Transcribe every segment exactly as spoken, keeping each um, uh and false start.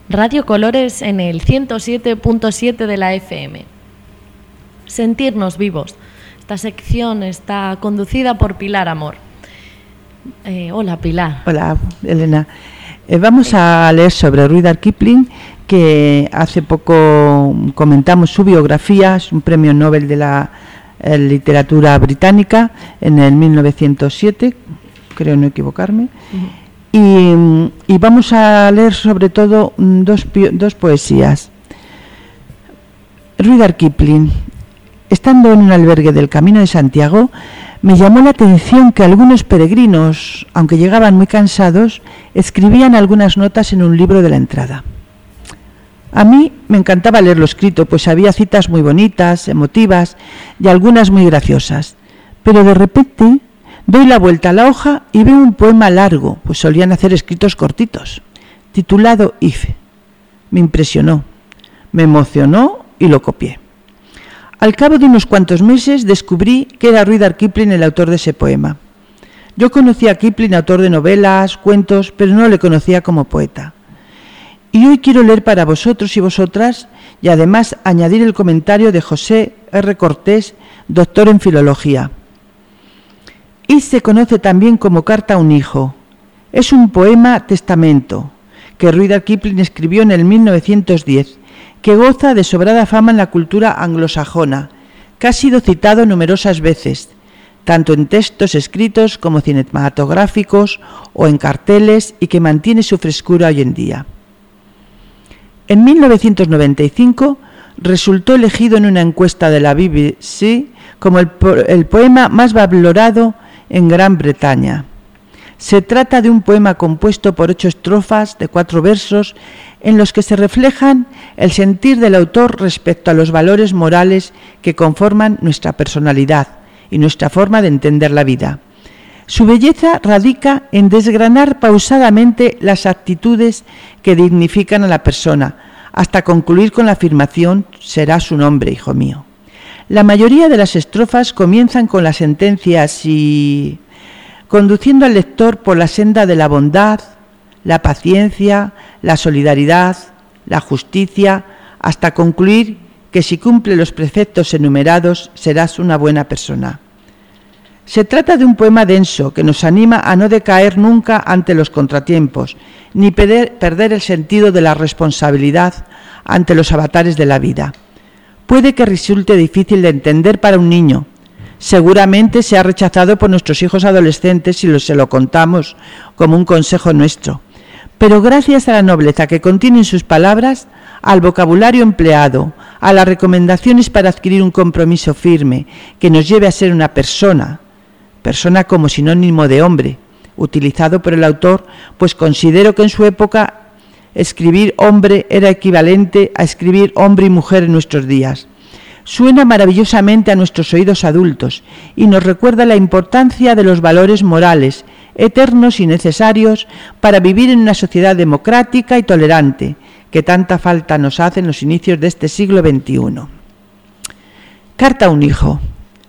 Radio Colores en el ciento siete punto siete de la F M. Sentirnos vivos. Esta sección está conducida por Pilar Amor. Eh, hola, Pilar. Hola, Elena. Eh, vamos a leer sobre Rudyard Kipling, que hace poco comentamos su biografía. Es un premio Nobel de la eh, literatura británica en el mil novecientos siete, creo no equivocarme. Uh-huh. Y, y vamos a leer sobre todo dos, dos poesías. Rudyard Kipling. Estando en un albergue del Camino de Santiago, me llamó la atención que algunos peregrinos, aunque llegaban muy cansados, escribían algunas notas en un libro de la entrada. A mí me encantaba leer lo escrito, pues había citas muy bonitas, emotivas y algunas muy graciosas. Pero de repente doy la vuelta a la hoja y veo un poema largo, pues solían hacer escritos cortitos, titulado If. Me impresionó, me emocionó y lo copié. Al cabo de unos cuantos meses descubrí que era Rudyard Kipling el autor de ese poema. Yo conocía a Kipling, autor de novelas, cuentos, pero no le conocía como poeta. Y hoy quiero leer para vosotros y vosotras y además añadir el comentario de José R. Cortés, doctor en filología. Y se conoce también como Carta a un hijo. Es un poema testamento que Rudyard Kipling escribió en el mil novecientos diez, que goza de sobrada fama en la cultura anglosajona, que ha sido citado numerosas veces, tanto en textos escritos como cinematográficos o en carteles, y que mantiene su frescura hoy en día. En mil novecientos noventa y cinco resultó elegido en una encuesta de la B B C como el, po- el poema más valorado en Gran Bretaña. Se trata de un poema compuesto por ocho estrofas de cuatro versos en los que se reflejan el sentir del autor respecto a los valores morales que conforman nuestra personalidad y nuestra forma de entender la vida. Su belleza radica en desgranar pausadamente las actitudes que dignifican a la persona, hasta concluir con la afirmación: serás un hombre, hijo mío. La mayoría de las estrofas comienzan con la sentencia así, conduciendo al lector por la senda de la bondad, la paciencia, la solidaridad, la justicia, hasta concluir que si cumple los preceptos enumerados serás una buena persona. Se trata de un poema denso que nos anima a no decaer nunca ante los contratiempos, ni perder, perder el sentido de la responsabilidad ante los avatares de la vida. Puede que resulte difícil de entender para un niño. Seguramente se ha rechazado por nuestros hijos adolescentes si se lo contamos como un consejo nuestro. Pero gracias a la nobleza que contienen sus palabras, al vocabulario empleado, a las recomendaciones para adquirir un compromiso firme que nos lleve a ser una persona, persona como sinónimo de hombre, utilizado por el autor, pues considero que en su época escribir hombre era equivalente a escribir hombre y mujer en nuestros días. Suena maravillosamente a nuestros oídos adultos y nos recuerda la importancia de los valores morales, eternos y necesarios para vivir en una sociedad democrática y tolerante, que tanta falta nos hace en los inicios de este siglo veintiuno. Carta a un hijo.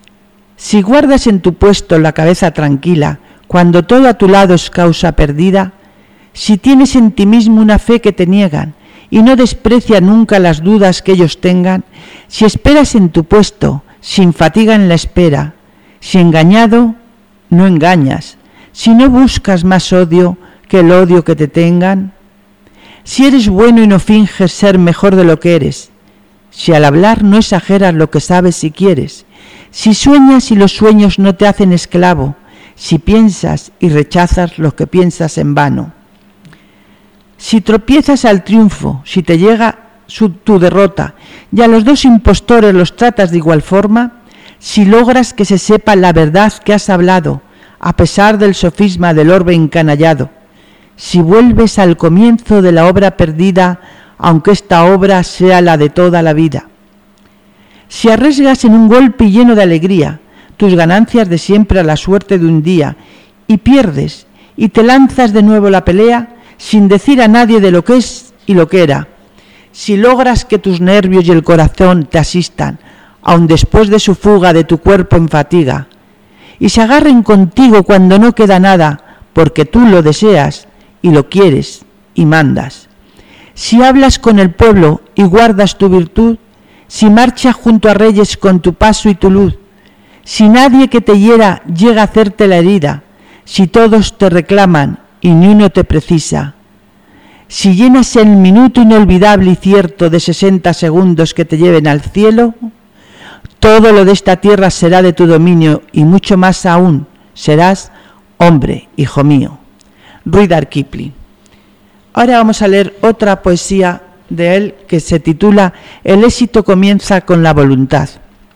Si guardas en tu puesto la cabeza tranquila, cuando todo a tu lado es causa perdida, si tienes en ti mismo una fe que te niegan y no desprecia nunca las dudas que ellos tengan, si esperas en tu puesto, sin fatiga en la espera, si engañado, no engañas, si no buscas más odio que el odio que te tengan, si eres bueno y no finges ser mejor de lo que eres, si al hablar no exageras lo que sabes y quieres, si sueñas y los sueños no te hacen esclavo, si piensas y rechazas lo que piensas en vano, si tropiezas al triunfo, si te llega su, tu derrota y a los dos impostores los tratas de igual forma, si logras que se sepa la verdad que has hablado, a pesar del sofisma del orbe encanallado, si vuelves al comienzo de la obra perdida, aunque esta obra sea la de toda la vida, si arriesgas en un golpe lleno de alegría tus ganancias de siempre a la suerte de un día y pierdes y te lanzas de nuevo la pelea sin decir a nadie de lo que es y lo que era, si logras que tus nervios y el corazón te asistan, aun después de su fuga de tu cuerpo en fatiga, y se agarren contigo cuando no queda nada, porque tú lo deseas y lo quieres y mandas, si hablas con el pueblo y guardas tu virtud, si marchas junto a reyes con tu paso y tu luz, si nadie que te hiera llega a hacerte la herida, si todos te reclaman y ni uno te precisa, si llenas el minuto inolvidable y cierto de sesenta segundos que te lleven al cielo, todo lo de esta tierra será de tu dominio y mucho más aún serás hombre, hijo mío. Rudyard Kipling. Ahora vamos a leer otra poesía de él que se titula El éxito comienza con la voluntad.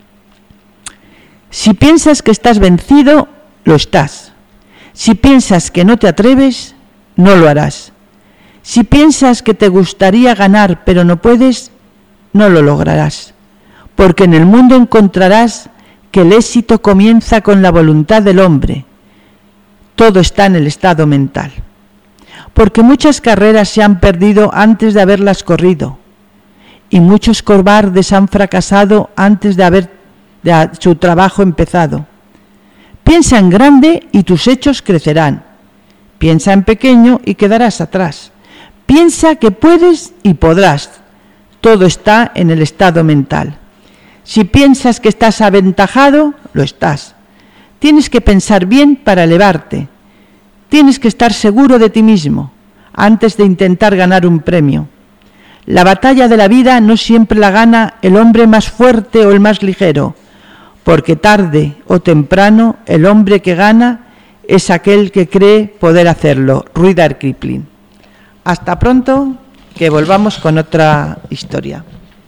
Si piensas que estás vencido, lo estás. Si piensas que no te atreves, no lo harás. Si piensas que te gustaría ganar pero no puedes, no lo lograrás. Porque en el mundo encontrarás que el éxito comienza con la voluntad del hombre. Todo está en el estado mental. Porque muchas carreras se han perdido antes de haberlas corrido, y muchos cobardes han fracasado antes de haber de su trabajo empezado. Piensa en grande y tus hechos crecerán. Piensa en pequeño y quedarás atrás. Piensa que puedes y podrás. Todo está en el estado mental. Si piensas que estás aventajado, lo estás. Tienes que pensar bien para elevarte. Tienes que estar seguro de ti mismo antes de intentar ganar un premio. La batalla de la vida no siempre la gana el hombre más fuerte o el más ligero, porque tarde o temprano el hombre que gana es aquel que cree poder hacerlo. Rudyard Kipling. Hasta pronto, que volvamos con otra historia.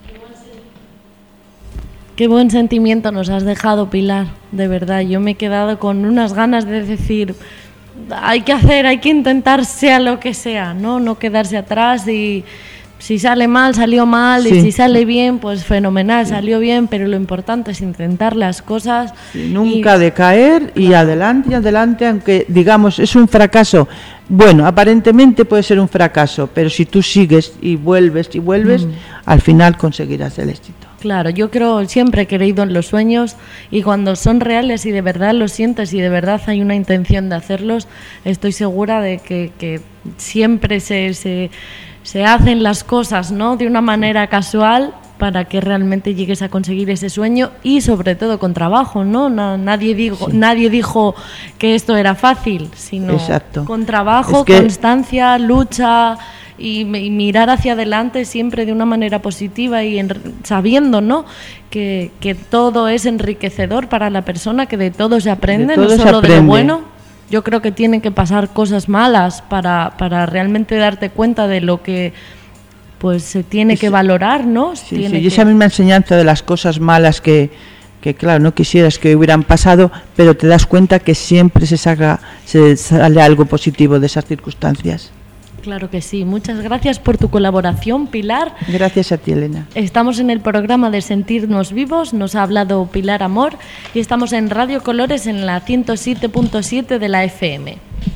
Qué buen sentimiento nos has dejado, Pilar, de verdad. Yo me he quedado con unas ganas de decir, hay que hacer, hay que intentar sea lo que sea, ¿no? No quedarse atrás y si sale mal, salió mal, sí. Y si sale bien, pues fenomenal, sí. Salió bien, pero lo importante es intentar las cosas. Sí, nunca y... decaer y claro. adelante y adelante, aunque digamos es un fracaso. Bueno, aparentemente puede ser un fracaso, pero si tú sigues y vuelves y vuelves, mm. al final conseguirás el éxito. Claro, yo creo, siempre he creído en los sueños y cuando son reales y de verdad los sientes y de verdad hay una intención de hacerlos, estoy segura de que, que siempre se, se, se hacen las cosas, ¿no?, de una manera casual para que realmente llegues a conseguir ese sueño y sobre todo con trabajo, ¿no? Nadie dijo, sí. nadie dijo que esto era fácil, sino Exacto. con trabajo, es que... constancia, lucha... Y, y mirar hacia adelante siempre de una manera positiva y en, sabiendo, ¿no?, que, que todo es enriquecedor para la persona, que de todo se aprende, todo no solo aprende. De lo bueno. Yo creo que tienen que pasar cosas malas para, para realmente darte cuenta de lo que pues se tiene es, que valorar, ¿no? Sí, tiene sí. que... Y esa misma enseñanza de las cosas malas que, que claro, no quisieras que hubieran pasado, pero te das cuenta que siempre se saca, se sale algo positivo de esas circunstancias. Claro que sí. Muchas gracias por tu colaboración, Pilar. Gracias a ti, Elena. Estamos en el programa de Sentirnos Vivos, nos ha hablado Pilar Amor y estamos en Radio Colores en la ciento siete punto siete de la F M.